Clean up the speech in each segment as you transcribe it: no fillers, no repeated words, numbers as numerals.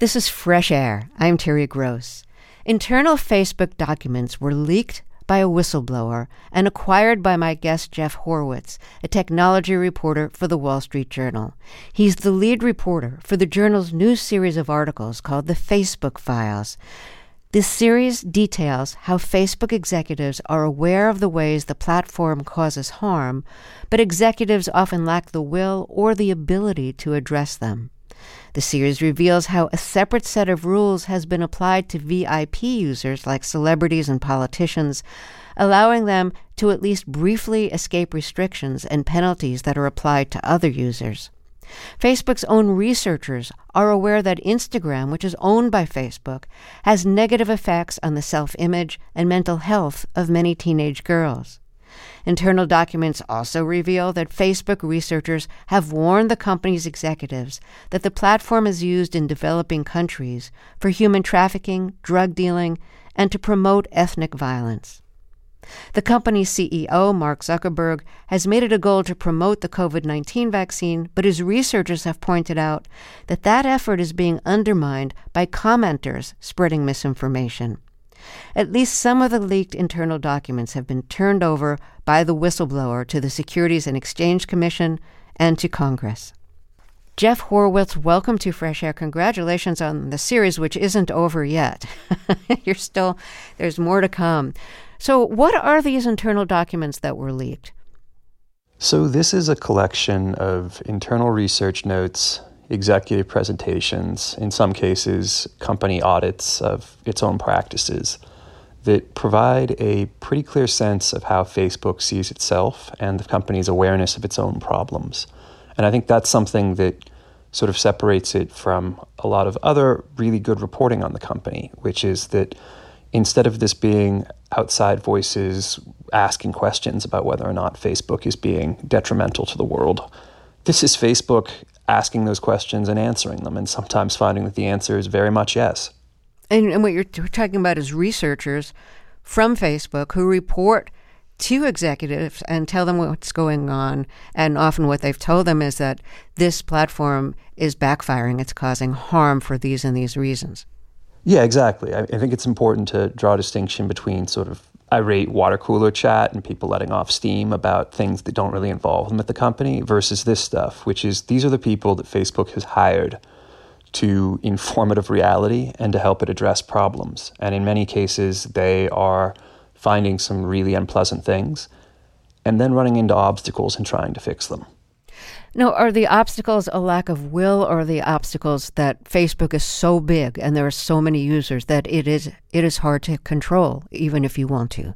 This is Fresh Air. I'm Terry Gross. Internal Facebook documents were leaked by a whistleblower and acquired by my guest Jeff Horowitz, a technology reporter for the Wall Street Journal. He's the lead reporter for the journal's new series of articles called The Facebook Files. This series details how Facebook executives are aware of the ways the platform causes harm, but executives often lack the will or the ability to address them. The series reveals how a separate set of rules has been applied to VIP users like celebrities and politicians, allowing them to at least briefly escape restrictions and penalties that are applied to other users. Facebook's own researchers are aware that Instagram, which is owned by Facebook, has negative effects on the self-image and mental health of many teenage girls. Internal documents also reveal that Facebook researchers have warned the company's executives that the platform is used in developing countries for human trafficking, drug dealing, and to promote ethnic violence. The company's CEO, Mark Zuckerberg, has made it a goal to promote the COVID-19 vaccine, but his researchers have pointed out that that effort is being undermined by commenters spreading misinformation. At least some of the leaked internal documents have been turned over by the whistleblower to the Securities and Exchange Commission and to Congress. Jeff Horowitz, welcome to Fresh Air. Congratulations on the series, which isn't over yet. There's more to come. So what are these internal documents that were leaked? So this is a collection of internal research notes, executive presentations, in some cases, company audits of its own practices that provide a pretty clear sense of how Facebook sees itself and the company's awareness of its own problems. And I think that's something that sort of separates it from a lot of other really good reporting on the company, which is that instead of this being outside voices asking questions about whether or not Facebook is being detrimental to the world, this is Facebook asking those questions and answering them, and sometimes finding that the answer is very much yes. And what you're talking about is researchers from Facebook who report to executives and tell them what's going on, and often what they've told them is that this platform is backfiring, it's causing harm for these and these reasons. Yeah, exactly. I think it's important to draw a distinction between sort of irate water cooler chat and people letting off steam about things that don't really involve them at the company versus this stuff, which is these are the people that Facebook has hired to informative reality and to help it address problems. And in many cases, they are finding some really unpleasant things and then running into obstacles and trying to fix them. Now, are the obstacles a lack of will, or are the obstacles that Facebook is so big and there are so many users that it is hard to control, even if you want to?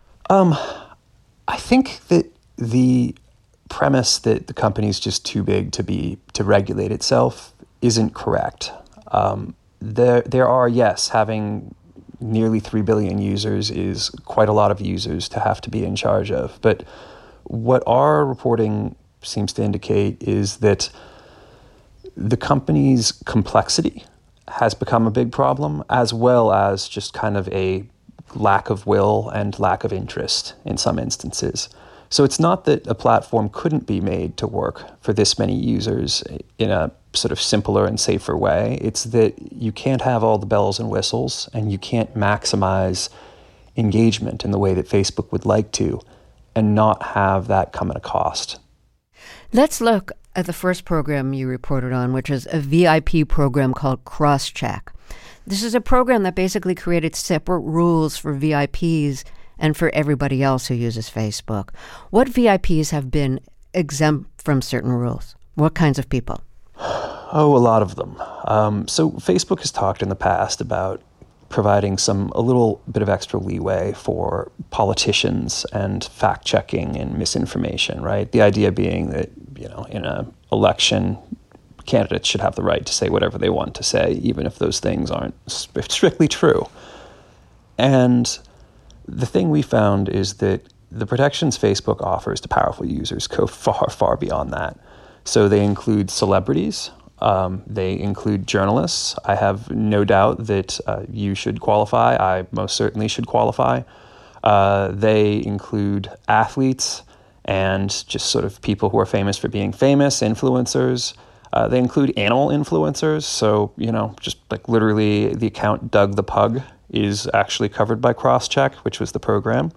I think that the premise that the company is just too big to regulate itself isn't correct. There are, yes, having nearly 3 billion users is quite a lot of users to have to be in charge of. But what our reporting seems to indicate is that the company's complexity has become a big problem, as well as just kind of a lack of will and lack of interest in some instances. So it's not that a platform couldn't be made to work for this many users in a sort of simpler and safer way. It's that you can't have all the bells and whistles, and you can't maximize engagement in the way that Facebook would like to, and not have that come at a cost. Let's look at the first program you reported on, which is a VIP program called Crosscheck. This is a program that basically created separate rules for VIPs and for everybody else who uses Facebook. What VIPs have been exempt from certain rules? What kinds of people? Oh, a lot of them. So Facebook has talked in the past about providing a little bit of extra leeway for politicians and fact-checking and misinformation, right? The idea being that, in an election, candidates should have the right to say whatever they want to say, even if those things aren't strictly true. And the thing we found is that the protections Facebook offers to powerful users go far, far beyond that. So they include celebrities, they include journalists. I have no doubt that you should qualify. I most certainly should qualify. They include athletes and just sort of people who are famous for being famous, influencers. They include animal influencers. So, just like literally the account Doug the Pug is actually covered by Crosscheck, which was the program.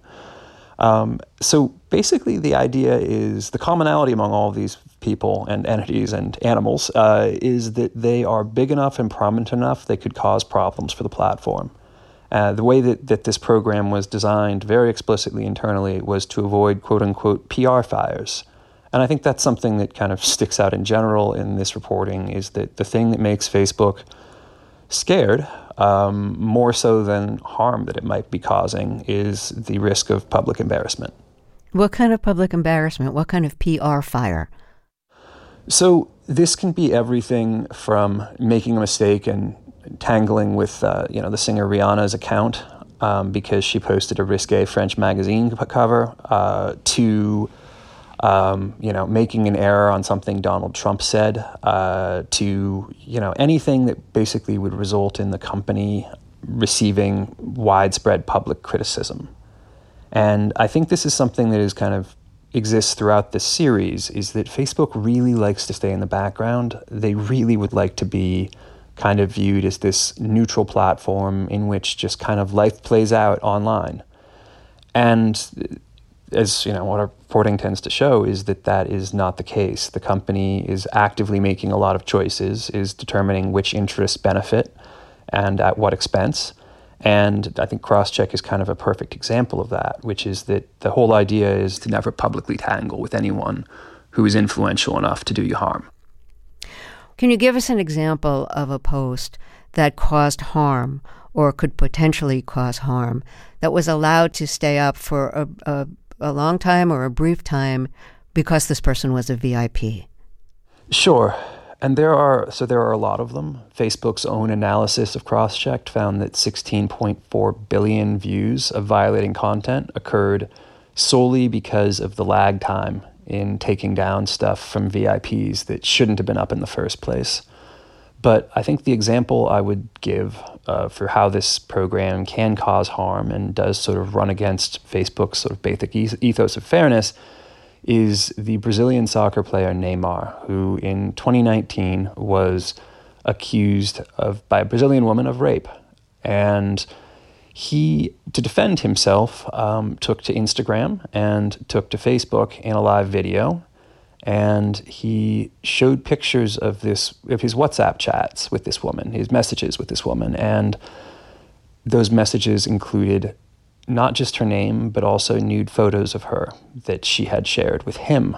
So basically the idea is the commonality among all of these people and entities and animals is that they are big enough and prominent enough they could cause problems for the platform. The way that this program was designed very explicitly internally was to avoid quote-unquote PR fires. And I think that's something that kind of sticks out in general in this reporting, is that the thing that makes Facebook scared, more so than harm that it might be causing, is the risk of public embarrassment. What kind of public embarrassment? What kind of PR fire? So this can be everything from making a mistake and tangling with the singer Rihanna's account because she posted a risque French magazine cover, to making an error on something Donald Trump said, to anything that basically would result in the company receiving widespread public criticism. And I think this is something that is kind of exists throughout this series, is that Facebook really likes to stay in the background. They really would like to be kind of viewed as this neutral platform in which just kind of life plays out online. And as what our reporting tends to show is that is not the case. The company is actively making a lot of choices, is determining which interests benefit and at what expense. And I think Crosscheck is kind of a perfect example of that, which is that the whole idea is to never publicly tangle with anyone who is influential enough to do you harm. Can you give us an example of a post that caused harm or could potentially cause harm that was allowed to stay up for a long time or a brief time because this person was a VIP? Sure. And there are a lot of them. Facebook's own analysis of Crosscheck found that 16.4 billion views of violating content occurred solely because of the lag time in taking down stuff from VIPs that shouldn't have been up in the first place. But I think the example I would give for how this program can cause harm and does sort of run against Facebook's sort of basic ethos of fairness is the Brazilian soccer player Neymar, who in 2019 was accused by a Brazilian woman of rape. And he, to defend himself, took to Instagram and took to Facebook in a live video. And he showed pictures of his WhatsApp chats with this woman, his messages with this woman. And those messages included not just her name, but also nude photos of her that she had shared with him.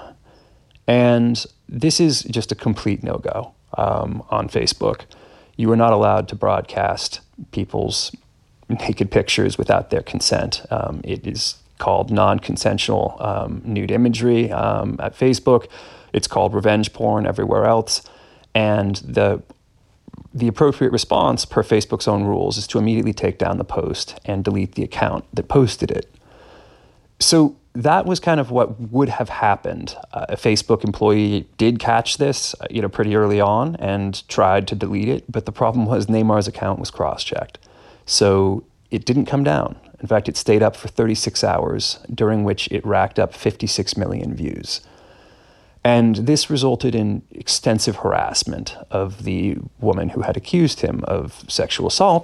And this is just a complete no-go on Facebook. You are not allowed to broadcast people's naked pictures without their consent. It is called non-consensual nude imagery at Facebook. It's called revenge porn everywhere else. And the appropriate response per Facebook's own rules is to immediately take down the post and delete the account that posted it. So that was kind of what would have happened. A Facebook employee did catch this, pretty early on and tried to delete it. But the problem was Neymar's account was cross-checked. So it didn't come down. In fact, it stayed up for 36 hours, during which it racked up 56 million views. And this resulted in extensive harassment of the woman who had accused him of sexual assault.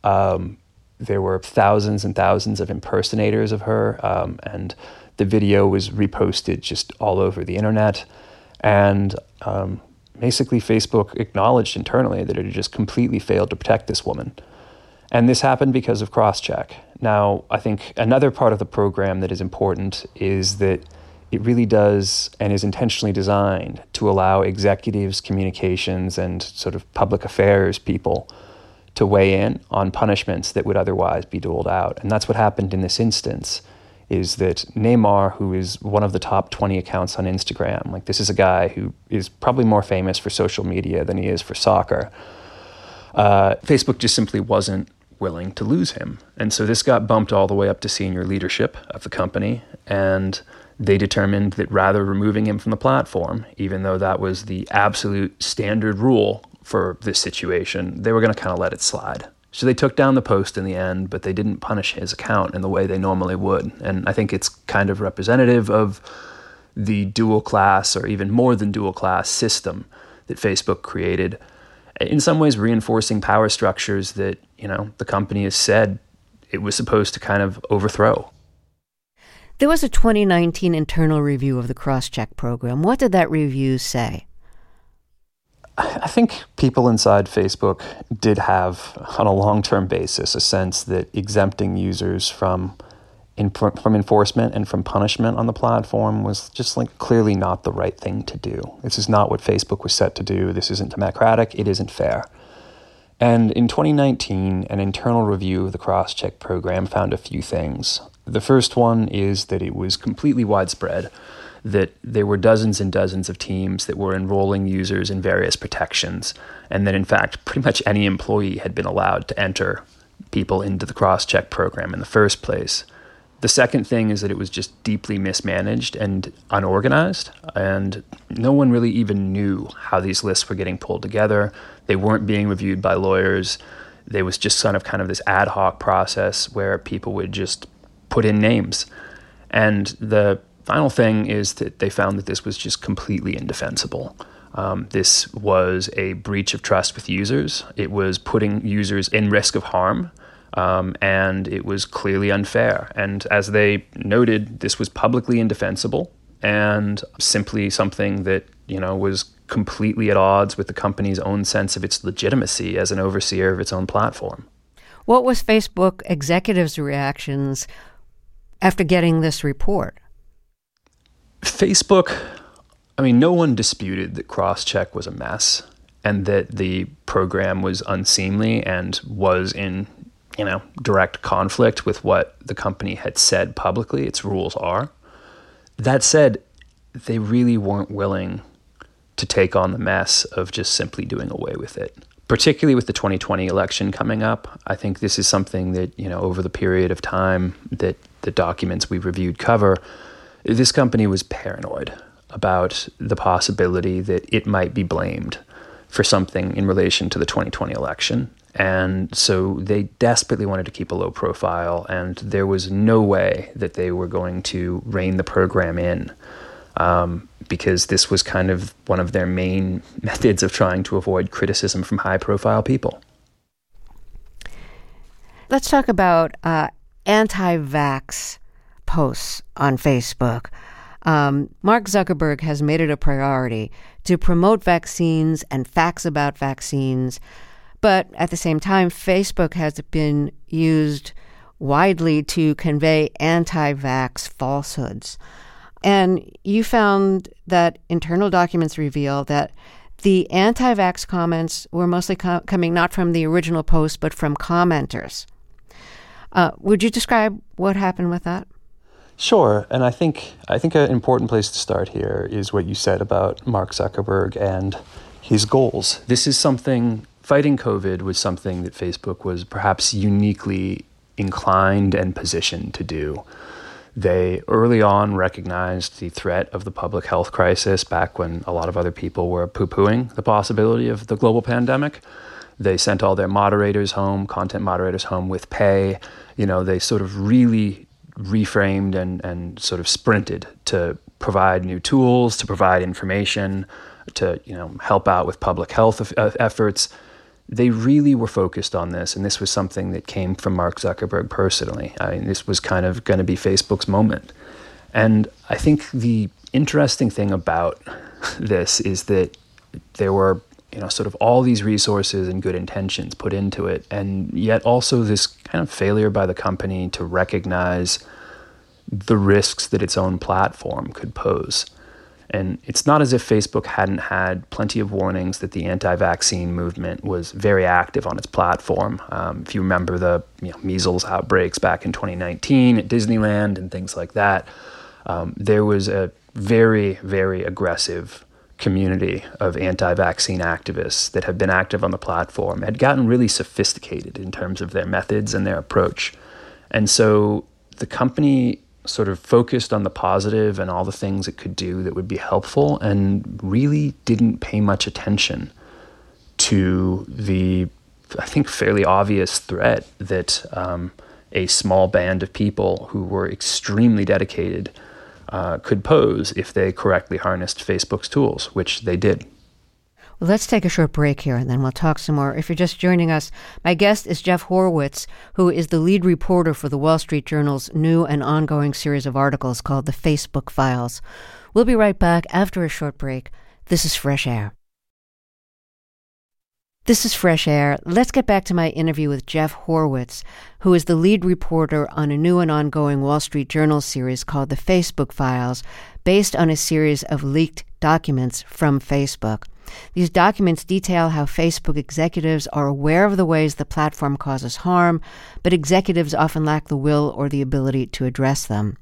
There were thousands and thousands of impersonators of her, and the video was reposted just all over the internet. And basically, Facebook acknowledged internally that it had just completely failed to protect this woman. And this happened because of Crosscheck. Now, I think another part of the program that is important is that it really does and is intentionally designed to allow executives, communications, and sort of public affairs people to weigh in on punishments that would otherwise be doled out. And that's what happened in this instance, is that Neymar, who is one of the top 20 accounts on Instagram, like this is a guy who is probably more famous for social media than he is for soccer, Facebook just simply wasn't willing to lose him. And so this got bumped all the way up to senior leadership of the company, and they determined that rather removing him from the platform, even though that was the absolute standard rule for this situation, they were going to kind of let it slide. So they took down the post in the end, but they didn't punish his account in the way they normally would. And I think it's kind of representative of the dual class, or even more than dual class, system that Facebook created, in some ways reinforcing power structures that, the company has said it was supposed to kind of overthrow. There was a 2019 internal review of the Crosscheck program. What did that review say? I think people inside Facebook did have, on a long-term basis, a sense that exempting users from enforcement and from punishment on the platform was just clearly not the right thing to do. This is not what Facebook was set to do. This isn't democratic. It isn't fair. And in 2019, an internal review of the Crosscheck program found a few things. The first one is that it was completely widespread, that there were dozens and dozens of teams that were enrolling users in various protections, and that in fact pretty much any employee had been allowed to enter people into the Crosscheck program in the first place. The second thing is that it was just deeply mismanaged and unorganized, and no one really even knew how these lists were getting pulled together. They weren't being reviewed by lawyers. There was just kind of this ad hoc process where people would just put in names. And the final thing is that they found that this was just completely indefensible. This was a breach of trust with users. It was putting users in risk of harm. And it was clearly unfair. And as they noted, this was publicly indefensible and simply something that, was completely at odds with the company's own sense of its legitimacy as an overseer of its own platform. What was Facebook executives' reactions after getting this report? Facebook, no one disputed that Crosscheck was a mess and that the program was unseemly and was in direct conflict with what the company had said publicly its rules are. That said, they really weren't willing to take on the mess of just simply doing away with it. Particularly with the 2020 election coming up, I think this is something that, over the period of time that the documents we reviewed cover, this company was paranoid about the possibility that it might be blamed for something in relation to the 2020 election. And so they desperately wanted to keep a low profile, and there was no way that they were going to rein the program in, because this was kind of one of their main methods of trying to avoid criticism from high-profile people. Let's talk about anti-vax posts on Facebook. Mark Zuckerberg has made it a priority to promote vaccines and facts about vaccines. But at the same time, Facebook has been used widely to convey anti-vax falsehoods. And you found that internal documents reveal that the anti-vax comments were mostly coming not from the original post, but from commenters. Would you describe what happened with that? Sure. And I think an important place to start here is what you said about Mark Zuckerberg and his goals. This is something... Fighting COVID was something that Facebook was perhaps uniquely inclined and positioned to do. They early on recognized the threat of the public health crisis back when a lot of other people were poo-pooing the possibility of the global pandemic. They sent all their moderators home, content moderators home with pay. They sort of really reframed and sort of sprinted to provide new tools, to provide information, to help out with public health efforts. They really were focused on this, and this was something that came from Mark Zuckerberg personally. This was kind of going to be Facebook's moment. And I think the interesting thing about this is that there were, sort of all these resources and good intentions put into it, and yet also this kind of failure by the company to recognize the risks that its own platform could pose. And it's not as if Facebook hadn't had plenty of warnings that the anti-vaccine movement was very active on its platform. If you remember the measles outbreaks back in 2019 at Disneyland and things like that, there was a very, very aggressive community of anti-vaccine activists that have been active on the platform, had gotten really sophisticated in terms of their methods and their approach. And so the company sort of focused on the positive and all the things it could do that would be helpful, and really didn't pay much attention to the, I think, fairly obvious threat that a small band of people who were extremely dedicated could pose if they correctly harnessed Facebook's tools, which they did. Let's take a short break here, and then we'll talk some more. If you're just joining us, my guest is Jeff Horowitz, who is the lead reporter for the Wall Street Journal's new and ongoing series of articles called The Facebook Files. We'll be right back after a short break. This is Fresh Air. This is Fresh Air. Let's get back to my interview with Jeff Horowitz, who is the lead reporter on a new and ongoing Wall Street Journal series called The Facebook Files, based on a series of leaked documents from Facebook. These documents detail how Facebook executives are aware of the ways the platform causes harm, but executives often lack the will or the ability to address them.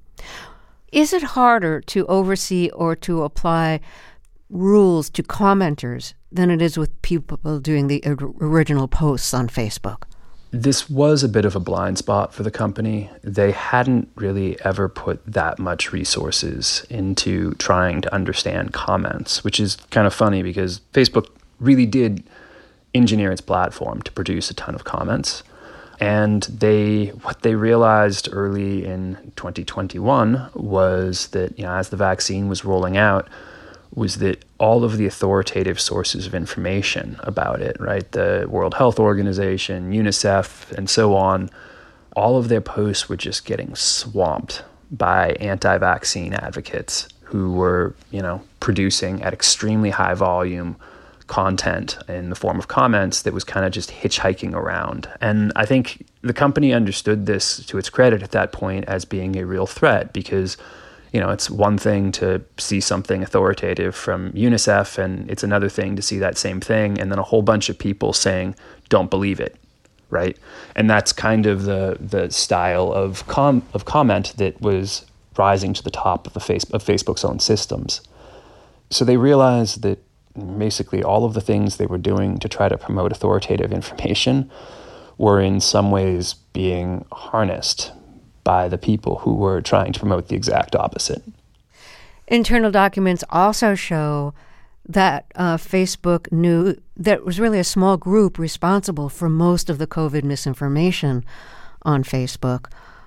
Is it harder to oversee or to apply rules to commenters than it is with people doing the original posts on Facebook? This was a bit of a blind spot for the company. They hadn't really ever put that much resources into trying to understand comments, which is kind of funny because Facebook really did engineer its platform to produce a ton of comments. And what they realized early in 2021 was that, as the vaccine was rolling out, was that all of the authoritative sources of information about it, right, the World Health Organization, UNICEF, and so on, all of their posts were just getting swamped by anti-vaccine advocates who were, producing at extremely high volume content in the form of comments that was kind of just hitchhiking around. And I think the company understood this, to its credit at that point, as being a real threat because it's one thing to see something authoritative from UNICEF, and it's another thing to see that same thing, and then a whole bunch of people saying, don't believe it, right? And that's kind of the style of comment that was rising to the top of Facebook's own systems. So they realized that basically all of the things they were doing to try to promote authoritative information were in some ways being harnessed by the people who were trying to promote the exact opposite. Internal documents also show that Facebook knew that it was really a small group responsible for most of the COVID misinformation on Facebook.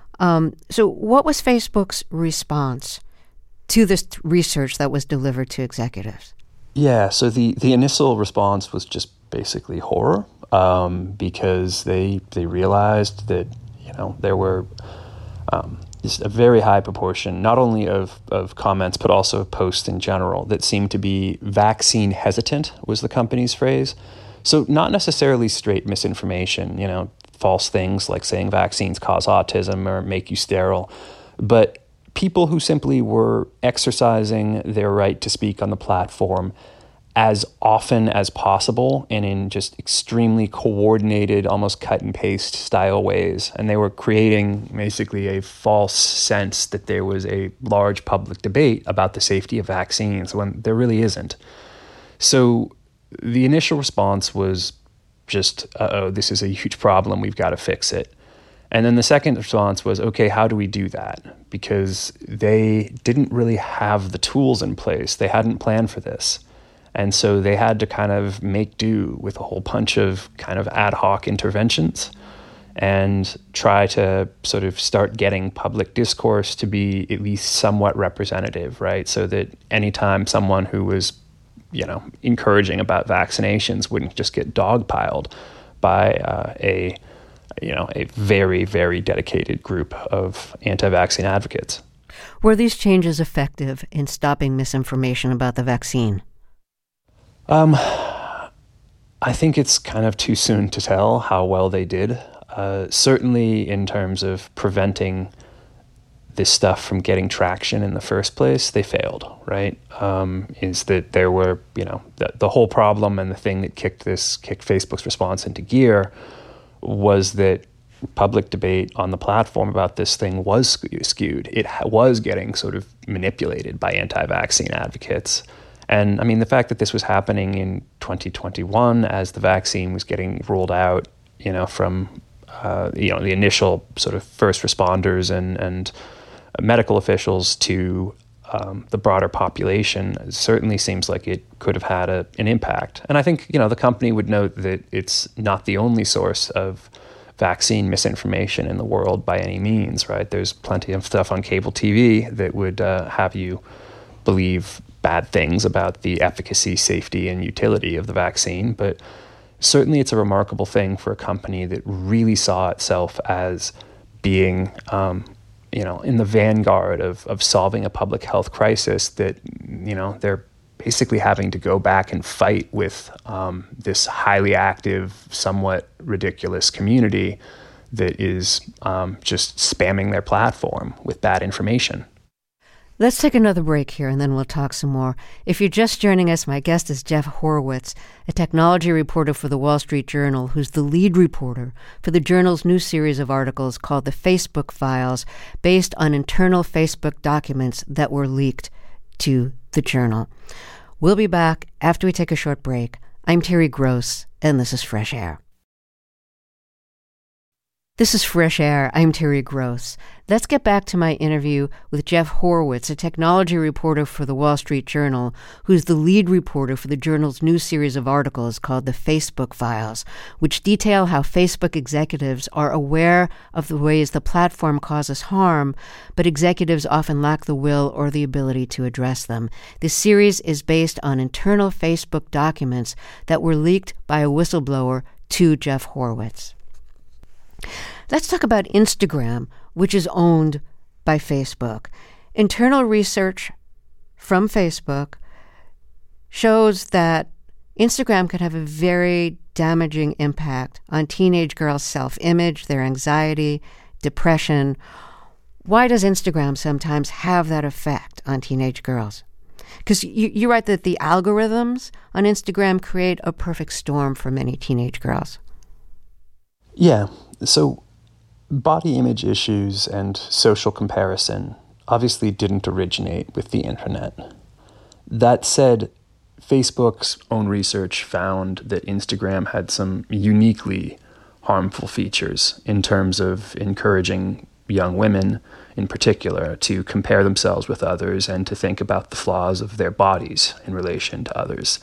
So what was Facebook's response to this research that was delivered to executives? Yeah, so the initial response was just basically horror because they realized that, there were just a very high proportion, not only of comments, but also of posts in general, that seemed to be vaccine hesitant, was the company's phrase. So not necessarily straight misinformation, false things like saying vaccines cause autism or make you sterile, but people who simply were exercising their right to speak on the platform as often as possible and in just extremely coordinated, almost cut and paste style ways. And they were creating basically a false sense that there was a large public debate about the safety of vaccines when there really isn't. So the initial response was just, this is a huge problem, we've got to fix it. And then the second response was, okay, how do we do that? Because they didn't really have the tools in place. They hadn't planned for this. And so they had to kind of make do with a whole bunch of kind of ad hoc interventions and try to sort of start getting public discourse to be at least somewhat representative, right? So that anytime someone who was, encouraging about vaccinations wouldn't just get dogpiled by a very, very dedicated group of anti-vaccine advocates. Were these changes effective in stopping misinformation about the vaccine? I think it's kind of too soon to tell how well they did. Certainly in terms of preventing this stuff from getting traction in the first place, they failed, right? Is that there were, the whole problem and the thing that kicked Facebook's response into gear was that public debate on the platform about this thing was skewed. It was getting sort of manipulated by anti-vaccine advocates. And I mean, the fact that this was happening in 2021 as the vaccine was getting rolled out, from, the initial sort of first responders and medical officials to the broader population, certainly seems like it could have had an impact. And I think, the company would note that it's not the only source of vaccine misinformation in the world by any means, right? There's plenty of stuff on cable TV that would have you believe bad things about the efficacy, safety, and utility of the vaccine, but certainly it's a remarkable thing for a company that really saw itself as being in the vanguard of solving a public health crisis, that they're basically having to go back and fight with this highly active, somewhat ridiculous community that is just spamming their platform with bad information. Let's take another break here, and then we'll talk some more. If you're just joining us, my guest is Jeff Horowitz, a technology reporter for the Wall Street Journal, who's the lead reporter for the journal's new series of articles called The Facebook Files, based on internal Facebook documents that were leaked to the journal. We'll be back after we take a short break. I'm Terry Gross, and this is Fresh Air. This is Fresh Air. I'm Terry Gross. Let's get back to my interview with Jeff Horowitz, a technology reporter for the Wall Street Journal, who's the lead reporter for the journal's new series of articles called The Facebook Files, which detail how Facebook executives are aware of the ways the platform causes harm, but executives often lack the will or the ability to address them. This series is based on internal Facebook documents that were leaked by a whistleblower to Jeff Horowitz. Let's talk about Instagram, which is owned by Facebook. Internal research from Facebook shows that Instagram could have a very damaging impact on teenage girls' self-image, their anxiety, depression. Why does Instagram sometimes have that effect on teenage girls? Because you write that the algorithms on Instagram create a perfect storm for many teenage girls. Yeah. So body image issues and social comparison obviously didn't originate with the internet. That said, Facebook's own research found that Instagram had some uniquely harmful features in terms of encouraging young women in particular to compare themselves with others and to think about the flaws of their bodies in relation to others.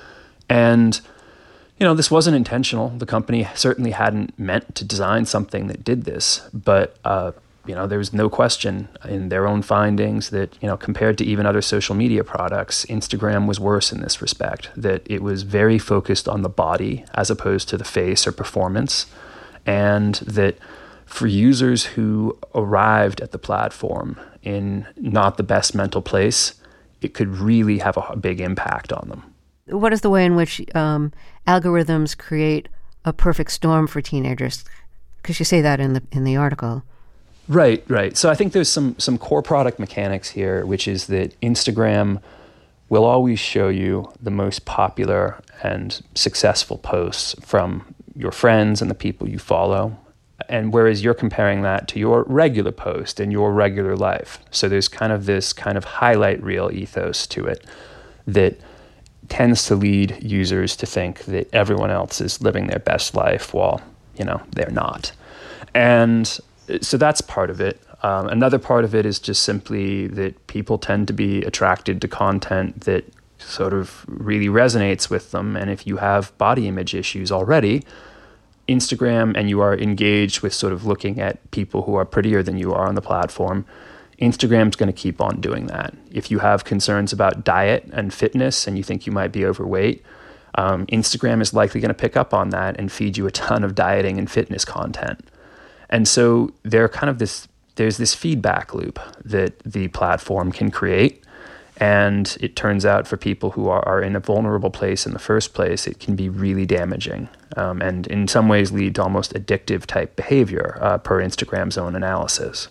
And this wasn't intentional. The company certainly hadn't meant to design something that did this, but there was no question in their own findings that, compared to even other social media products, Instagram was worse in this respect, that it was very focused on the body as opposed to the face or performance, and that for users who arrived at the platform in not the best mental place, it could really have a big impact on them. What is the way in which algorithms create a perfect storm for teenagers? Because you say that in the article. Right. So I think there's some core product mechanics here, which is that Instagram will always show you the most popular and successful posts from your friends and the people you follow. And whereas you're comparing that to your regular post and your regular life. So there's this highlight reel ethos to it that tends to lead users to think that everyone else is living their best life while, they're not. And so that's part of it. Another part of it is just simply that people tend to be attracted to content that sort of really resonates with them. And if you have body image issues already, Instagram, and you are engaged with sort of looking at people who are prettier than you are on the platform, Instagram's going to keep on doing that. If you have concerns about diet and fitness and you think you might be overweight, Instagram is likely going to pick up on that and feed you a ton of dieting and fitness content. And so there's this feedback loop that the platform can create. And it turns out for people who are in a vulnerable place in the first place, it can be really damaging and in some ways lead to almost addictive type behavior per Instagram's own analysis.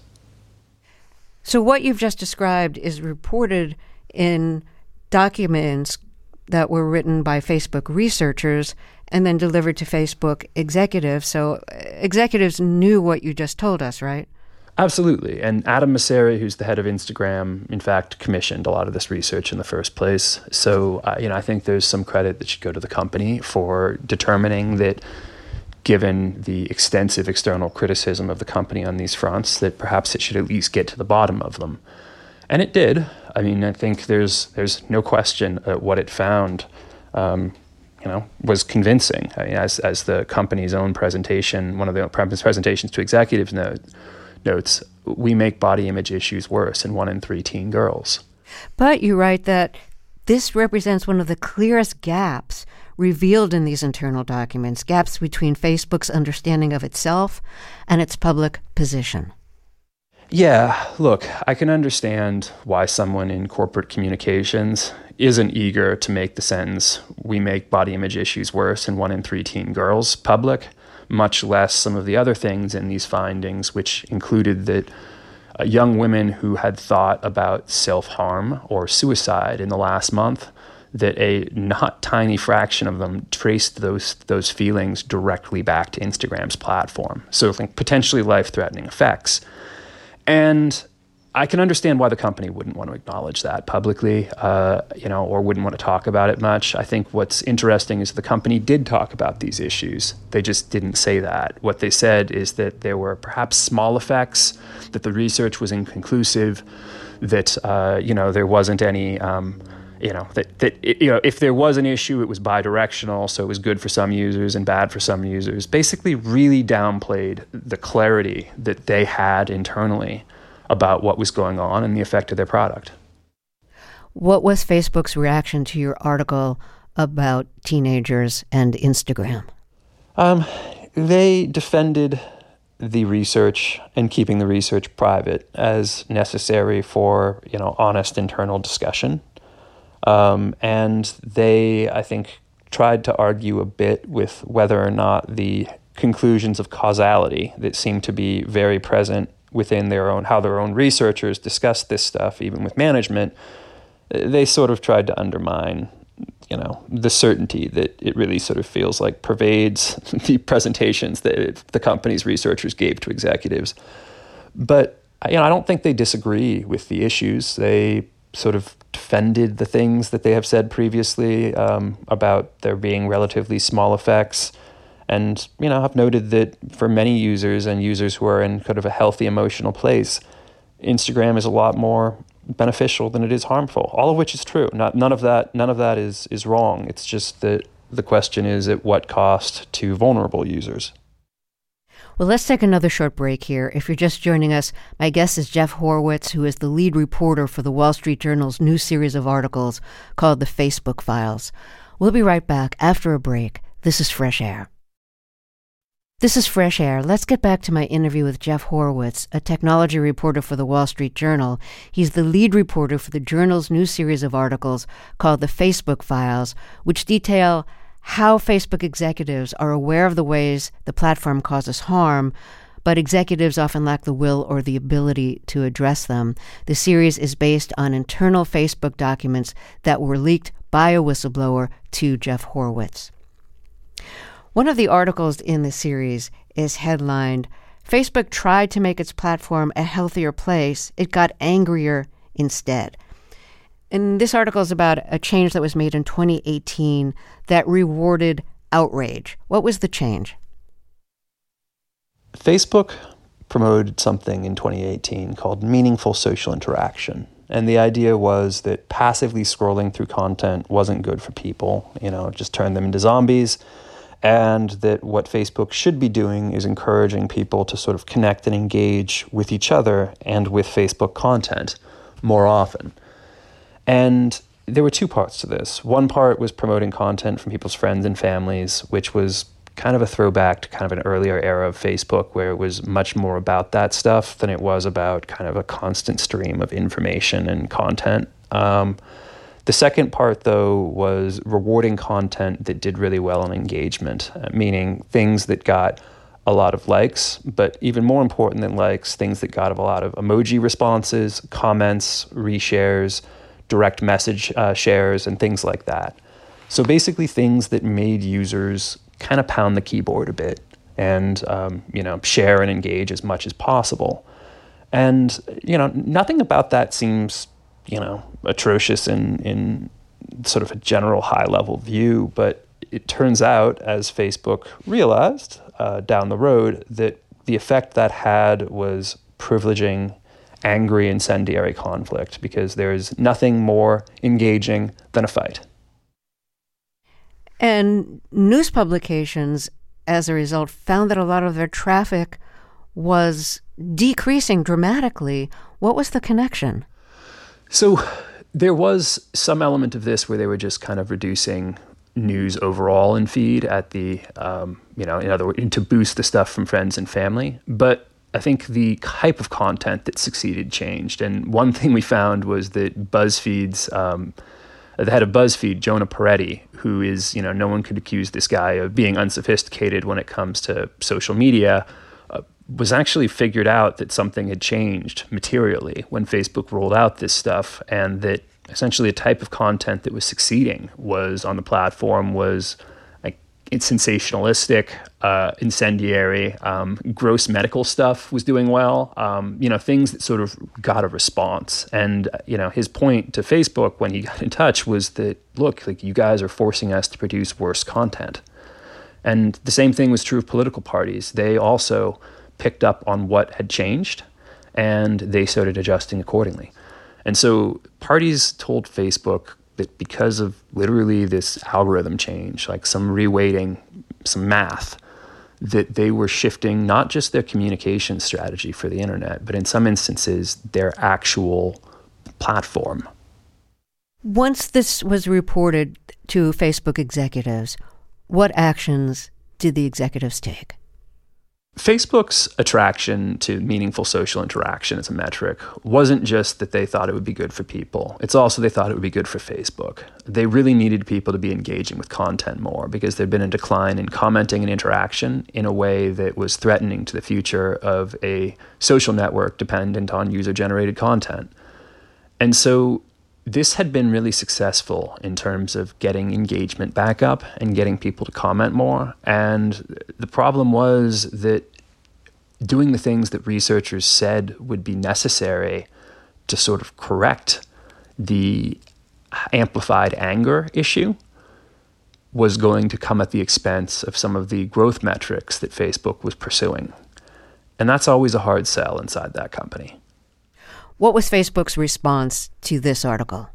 So what you've just described is reported in documents that were written by Facebook researchers and then delivered to Facebook executives. So executives knew what you just told us, right? Absolutely. And Adam Mosseri, who's the head of Instagram, in fact, commissioned a lot of this research in the first place. So, I think there's some credit that should go to the company for determining that, given the extensive external criticism of the company on these fronts, that perhaps it should at least get to the bottom of them. And it did. I think there's no question what it found, was convincing. As the company's own presentation, one of the presentations to executives notes, we make body image issues worse in 1 in 3 teen girls. But you write that this represents one of the clearest gaps revealed in these internal documents, gaps between Facebook's understanding of itself and its public position. Yeah, look, I can understand why someone in corporate communications isn't eager to make the sentence, "We make body image issues worse in 1 in 3 teen girls," public, much less some of the other things in these findings, which included that young women who had thought about self-harm or suicide in the last month, that a not tiny fraction of them traced those feelings directly back to Instagram's platform. So potentially life-threatening effects. And I can understand why the company wouldn't want to acknowledge that publicly, or wouldn't want to talk about it much. I think what's interesting is the company did talk about these issues. They just didn't say that. What they said is that there were perhaps small effects, that the research was inconclusive, that there wasn't any. If there was an issue, it was bidirectional, so it was good for some users and bad for some users. Basically, really downplayed the clarity that they had internally about what was going on and the effect of their product. What was Facebook's reaction to your article about teenagers and Instagram? They defended the research and keeping the research private as necessary for, honest internal discussion. And they, I think, tried to argue a bit with whether or not the conclusions of causality that seem to be very present within how their own researchers discuss this stuff, even with management, they sort of tried to undermine, the certainty that it really sort of feels like pervades the presentations that the company's researchers gave to executives. But, I don't think they disagree with the issues. They sort of defended the things that they have said previously about there being relatively small effects. And, I've noted that for many users and users who are in kind of a healthy emotional place, Instagram is a lot more beneficial than it is harmful, all of which is true. None of that is wrong. It's just that the question is at what cost to vulnerable users. Well, let's take another short break here. If you're just joining us, my guest is Jeff Horowitz, who is the lead reporter for the Wall Street Journal's new series of articles called The Facebook Files. We'll be right back after a break. This is Fresh Air. This is Fresh Air. Let's get back to my interview with Jeff Horowitz, a technology reporter for the Wall Street Journal. He's the lead reporter for the journal's new series of articles called The Facebook Files, which detail how Facebook executives are aware of the ways the platform causes harm, but executives often lack the will or the ability to address them. The series is based on internal Facebook documents that were leaked by a whistleblower to Jeff Horowitz. One of the articles in the series is headlined, "Facebook tried to make its platform a healthier place. It got angrier instead." And this article is about a change that was made in 2018 that rewarded outrage. What was the change? Facebook promoted something in 2018 called meaningful social interaction. And the idea was that passively scrolling through content wasn't good for people, it just turned them into zombies. And that what Facebook should be doing is encouraging people to sort of connect and engage with each other and with Facebook content more often. And there were two parts to this. One part was promoting content from people's friends and families, which was kind of a throwback to kind of an earlier era of Facebook where it was much more about that stuff than it was about kind of a constant stream of information and content. The second part, though, was rewarding content that did really well on engagement, meaning things that got a lot of likes, but even more important than likes, things that got a lot of emoji responses, comments, reshares, direct message shares, and things like that. So basically things that made users kind of pound the keyboard a bit and, share and engage as much as possible. And, nothing about that seems atrocious in sort of a general high-level view, but it turns out, as Facebook realized down the road, that the effect that had was privileging angry, incendiary conflict, because there's nothing more engaging than a fight. And news publications, as a result, found that a lot of their traffic was decreasing dramatically. What was the connection? So There was some element of this where they were just kind of reducing news overall in feed at the, in other words, to boost the stuff from friends and family. But I think the type of content that succeeded changed. And one thing we found was that BuzzFeed's, the head of BuzzFeed, Jonah Peretti, who is, no one could accuse this guy of being unsophisticated when it comes to social media, was actually figured out that something had changed materially when Facebook rolled out this stuff, and that essentially a type of content that was succeeding was on the platform was like it's sensationalistic, incendiary, gross medical stuff was doing well, things that sort of got a response. And, his point to Facebook when he got in touch was that, look, like you guys are forcing us to produce worse content. And the same thing was true of political parties. They also picked up on what had changed, and they started adjusting accordingly. And so parties told Facebook that because of literally this algorithm change, like some reweighting, some math, that they were shifting not just their communication strategy for the internet, but in some instances, their actual platform. Once this was reported to Facebook executives, what actions did the executives take? Facebook's attraction to meaningful social interaction as a metric wasn't just that they thought it would be good for people. It's also they thought it would be good for Facebook. They really needed people to be engaging with content more because there'd been a decline in commenting and interaction in a way that was threatening to the future of a social network dependent on user-generated content. And so this had been really successful in terms of getting engagement back up and getting people to comment more. And the problem was that doing the things that researchers said would be necessary to sort of correct the amplified anger issue was going to come at the expense of some of the growth metrics that Facebook was pursuing. And that's always a hard sell inside that company. What was Facebook's response to this article?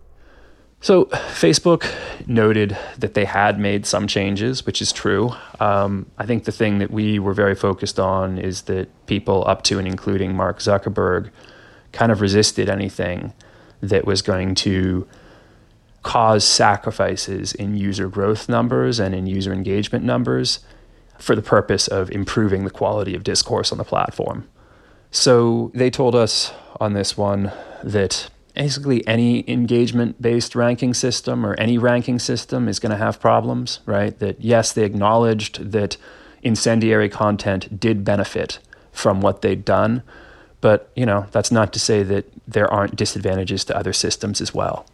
So Facebook noted that they had made some changes, which is true. I think the thing that we were very focused on is that people up to and including Mark Zuckerberg kind of resisted anything that was going to cause sacrifices in user growth numbers and in user engagement numbers for the purpose of improving the quality of discourse on the platform. So they told us on this one that basically any engagement-based ranking system or any ranking system is going to have problems, right? That yes, they acknowledged that incendiary content did benefit from what they'd done, but that's not to say that there aren't disadvantages to other systems as well.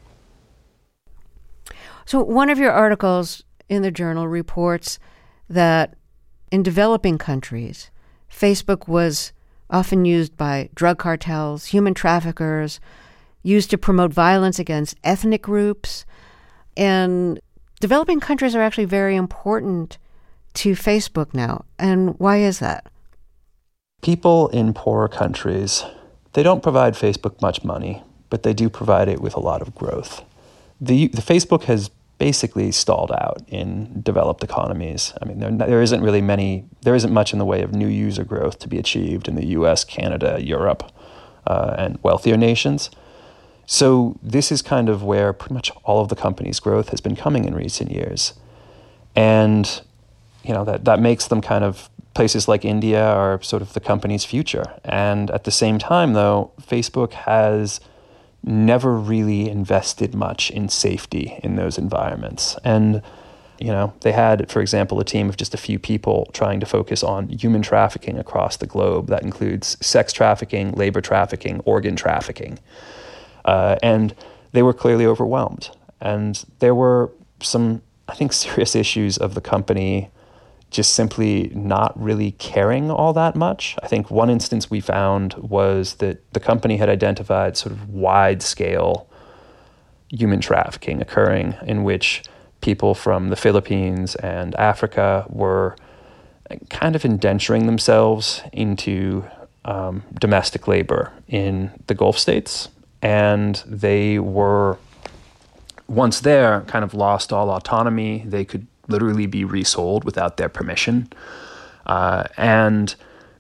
So one of your articles in the journal reports that in developing countries, Facebook was often used by drug cartels, human traffickers, used to promote violence against ethnic groups. And developing countries are actually very important to Facebook now. And why is that? People in poorer countries, they don't provide Facebook much money, but they do provide it with a lot of growth. The Facebook has basically stalled out in developed economies. I mean, there isn't much in the way of new user growth to be achieved in the US, Canada, Europe, and wealthier nations. So this is kind of where pretty much all of the company's growth has been coming in recent years. And, that makes them kind of, places like India are sort of the company's future. And at the same time, though, Facebook has never really invested much in safety in those environments. And, they had, for example, a team of just a few people trying to focus on human trafficking across the globe. That includes sex trafficking, labor trafficking, organ trafficking. And they were clearly overwhelmed. And there were some, I think, serious issues of the company just simply not really caring all that much. I think one instance we found was that the company had identified sort of wide-scale human trafficking occurring in which people from the Philippines and Africa were kind of indenturing themselves into domestic labor in the Gulf states. And they were, once there, kind of lost all autonomy. They could literally be resold without their permission. And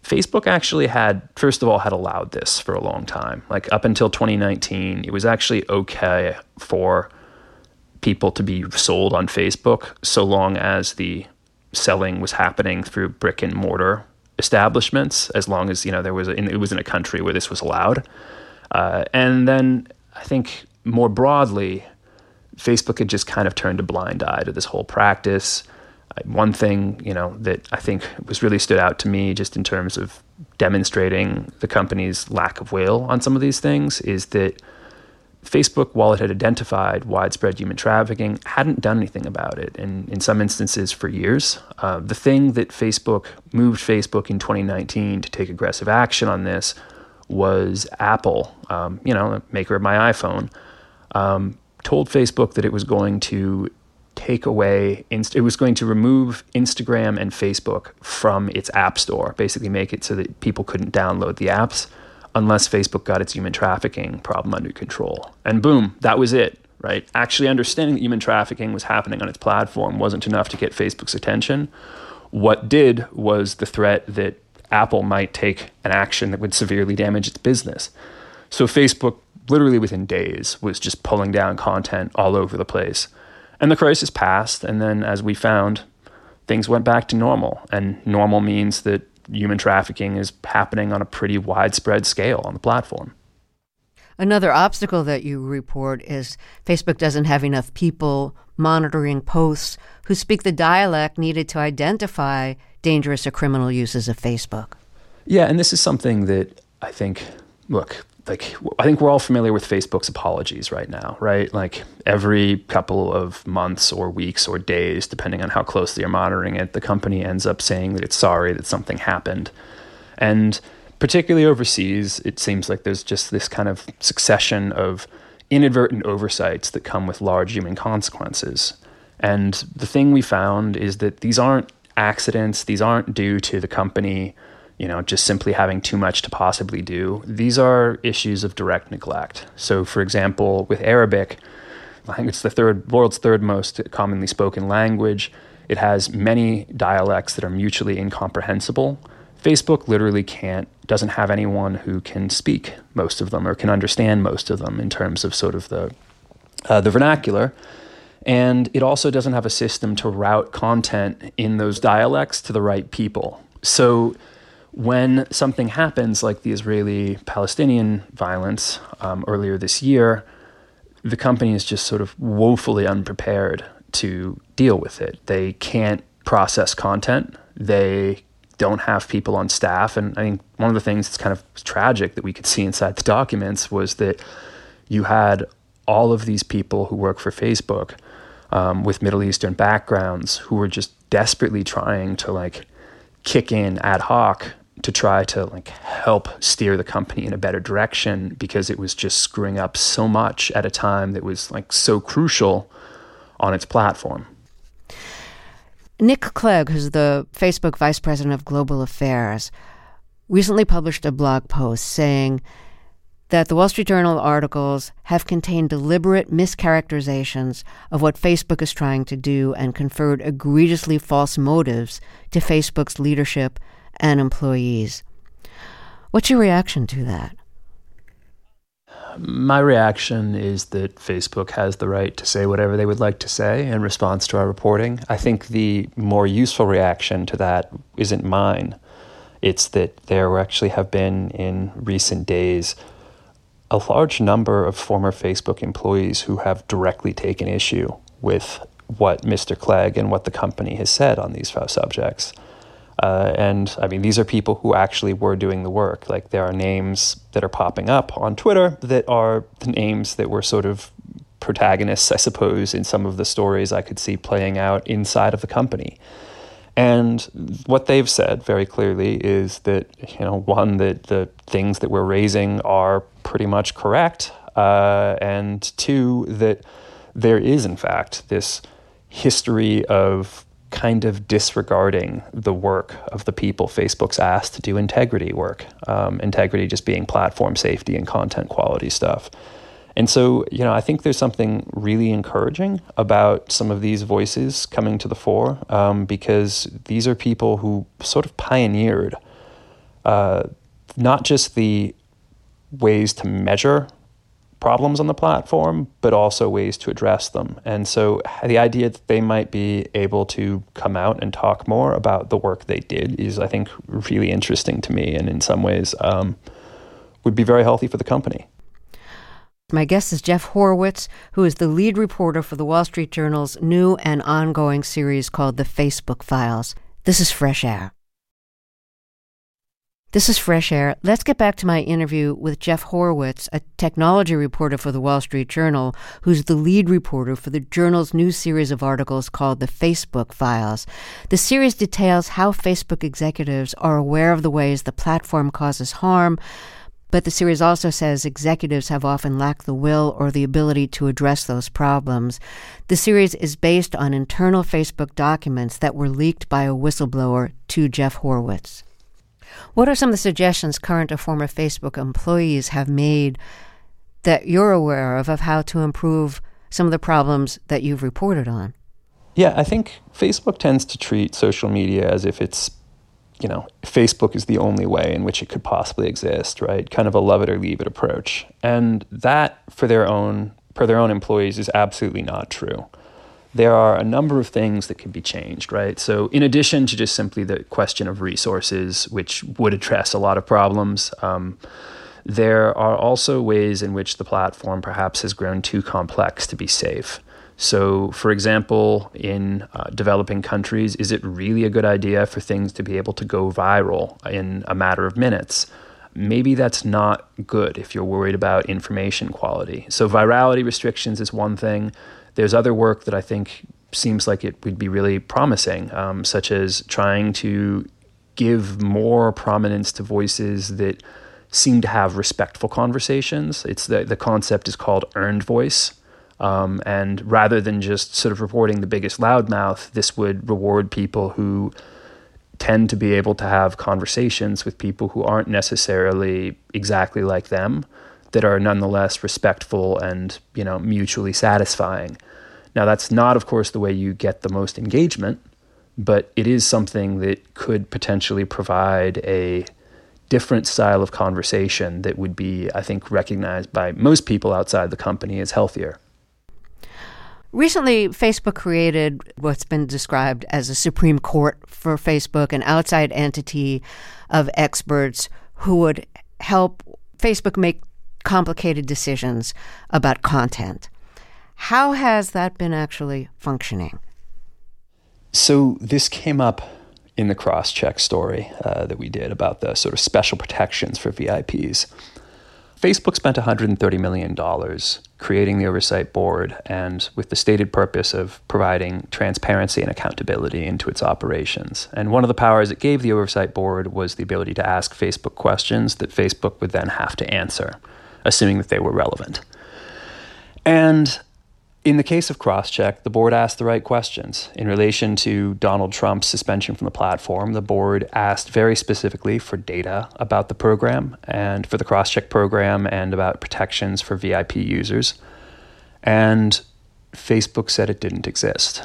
Facebook actually first of all, had allowed this for a long time. Like up until 2019, it was actually okay for people to be sold on Facebook so long as the selling was happening through brick and mortar establishments, as long as, it was in a country where this was allowed. And then I think more broadly, Facebook had just kind of turned a blind eye to this whole practice. One thing, that I think was really stood out to me just in terms of demonstrating the company's lack of will on some of these things is that Facebook, while it had identified widespread human trafficking, hadn't done anything about it, and in some instances for years. The thing that moved Facebook in 2019 to take aggressive action on this was Apple, the maker of my iPhone, told Facebook that it was going to it was going to remove Instagram and Facebook from its app store, basically make it so that people couldn't download the apps unless Facebook got its human trafficking problem under control. And boom, that was it, right? Actually understanding that human trafficking was happening on its platform wasn't enough to get Facebook's attention. What did was the threat that Apple might take an action that would severely damage its business. So Facebook, literally within days, was just pulling down content all over the place. And the crisis passed, and then as we found, things went back to normal. And normal means that human trafficking is happening on a pretty widespread scale on the platform. Another obstacle that you report is Facebook doesn't have enough people monitoring posts who speak the dialect needed to identify dangerous or criminal uses of Facebook. Yeah, and this is something that I think, I think we're all familiar with Facebook's apologies right now, right? Like every couple of months or weeks or days, depending on how closely you're monitoring it, the company ends up saying that it's sorry that something happened. And particularly overseas, it seems like there's just this kind of succession of inadvertent oversights that come with large human consequences. And the thing we found is that these aren't accidents. These aren't due to the company just simply having too much to possibly do. These are issues of direct neglect. So, for example, with Arabic, I think it's the world's third most commonly spoken language. It has many dialects that are mutually incomprehensible. Facebook literally doesn't have anyone who can speak most of them or can understand most of them in terms of sort of the vernacular. And it also doesn't have a system to route content in those dialects to the right people. So when something happens like the Israeli-Palestinian violence earlier this year, the company is just sort of woefully unprepared to deal with it. They can't process content. They don't have people on staff. And I think one of the things that's kind of tragic that we could see inside the documents was that you had all of these people who work for Facebook with Middle Eastern backgrounds who were just desperately trying to kick in ad hoc to try to help steer the company in a better direction because it was just screwing up so much at a time that was so crucial on its platform. Nick Clegg, who's the Facebook Vice President of Global Affairs, recently published a blog post saying that the Wall Street Journal articles have contained deliberate mischaracterizations of what Facebook is trying to do and conferred egregiously false motives to Facebook's leadership and employees. What's your reaction to that? My reaction is that Facebook has the right to say whatever they would like to say in response to our reporting. I think the more useful reaction to that isn't mine. It's that there actually have been, in recent days, a large number of former Facebook employees who have directly taken issue with what Mr. Clegg and what the company has said on these subjects. And I mean, these are people who actually were doing the work. There are names that are popping up on Twitter that are the names that were sort of protagonists, I suppose, in some of the stories I could see playing out inside of the company. And what they've said very clearly is that, one, that the things that we're raising are pretty much correct. And two, that there is, in fact, this history of kind of disregarding the work of the people Facebook's asked to do integrity work, integrity just being platform safety and content quality stuff. And so, I think there's something really encouraging about some of these voices coming to the fore, because these are people who sort of pioneered not just the ways to measure problems on the platform, but also ways to address them. And so the idea that they might be able to come out and talk more about the work they did is, I think, really interesting to me, and in some ways would be very healthy for the company. My guest is Jeff Horowitz, who is the lead reporter for the Wall Street Journal's new and ongoing series called The Facebook Files. This is Fresh Air. This is Fresh Air. Let's get back to my interview with Jeff Horowitz, a technology reporter for the Wall Street Journal, who's the lead reporter for the journal's new series of articles called The Facebook Files. The series details how Facebook executives are aware of the ways the platform causes harm, but the series also says executives have often lacked the will or the ability to address those problems. The series is based on internal Facebook documents that were leaked by a whistleblower to Jeff Horowitz. What are some of the suggestions current or former Facebook employees have made that you're aware of how to improve some of the problems that you've reported on? Yeah, I think Facebook tends to treat social media as if it's, Facebook is the only way in which it could possibly exist, right? Kind of a love it or leave it approach. And that, for their own employees, is absolutely not true. There are a number of things that can be changed, right? So in addition to just simply the question of resources, which would address a lot of problems, there are also ways in which the platform perhaps has grown too complex to be safe. So, for example, in developing countries, is it really a good idea for things to be able to go viral in a matter of minutes? Maybe that's not good if you're worried about information quality. So virality restrictions is one thing. There's other work that I think seems like it would be really promising, such as trying to give more prominence to voices that seem to have respectful conversations. It's the concept is called earned voice. And rather than just sort of reporting the biggest loudmouth, this would reward people who tend to be able to have conversations with people who aren't necessarily exactly like them, that are nonetheless respectful and, mutually satisfying. Now, that's not, of course, the way you get the most engagement, but it is something that could potentially provide a different style of conversation that would be, I think, recognized by most people outside the company as healthier. Recently, Facebook created what's been described as a Supreme Court for Facebook, an outside entity of experts who would help Facebook make complicated decisions about content. How has that been actually functioning? So this came up in the cross-check story that we did about the sort of special protections for VIPs. Facebook spent $130 million creating the oversight board, and with the stated purpose of providing transparency and accountability into its operations. And one of the powers it gave the oversight board was the ability to ask Facebook questions that Facebook would then have to answer, assuming that they were relevant. And in the case of Crosscheck, the board asked the right questions. In relation to Donald Trump's suspension from the platform, the board asked very specifically for data about the program and for the Crosscheck program and about protections for VIP users. And Facebook said it didn't exist.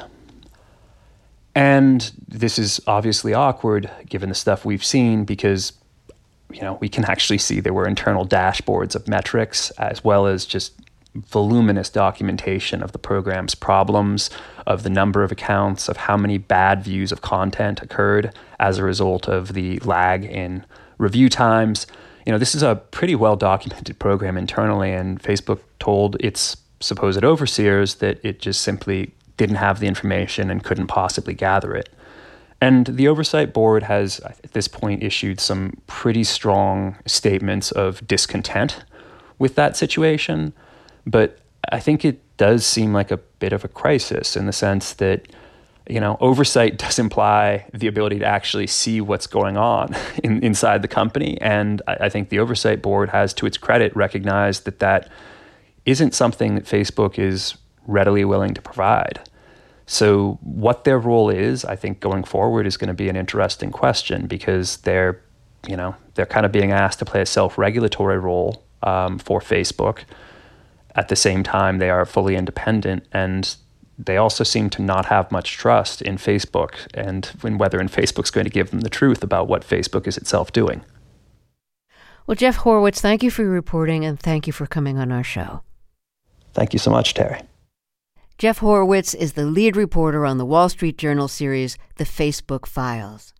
And this is obviously awkward given the stuff we've seen because we can actually see there were internal dashboards of metrics as well as just voluminous documentation of the program's problems, of the number of accounts, of how many bad views of content occurred as a result of the lag in review times. This is a pretty well-documented program internally, and Facebook told its supposed overseers that it just simply didn't have the information and couldn't possibly gather it. And the Oversight Board has, at this point, issued some pretty strong statements of discontent with that situation. But I think it does seem like a bit of a crisis in the sense that, oversight does imply the ability to actually see what's going on inside the company. And I think the Oversight Board has, to its credit, recognized that isn't something that Facebook is readily willing to provide. So what their role is, I think, going forward is going to be an interesting question because they're kind of being asked to play a self-regulatory role for Facebook. At the same time, they are fully independent, and they also seem to not have much trust in Facebook and in whether Facebook's going to give them the truth about what Facebook is itself doing. Well, Jeff Horowitz, thank you for your reporting and thank you for coming on our show. Thank you so much, Terry. Jeff Horowitz is the lead reporter on the Wall Street Journal series, The Facebook Files.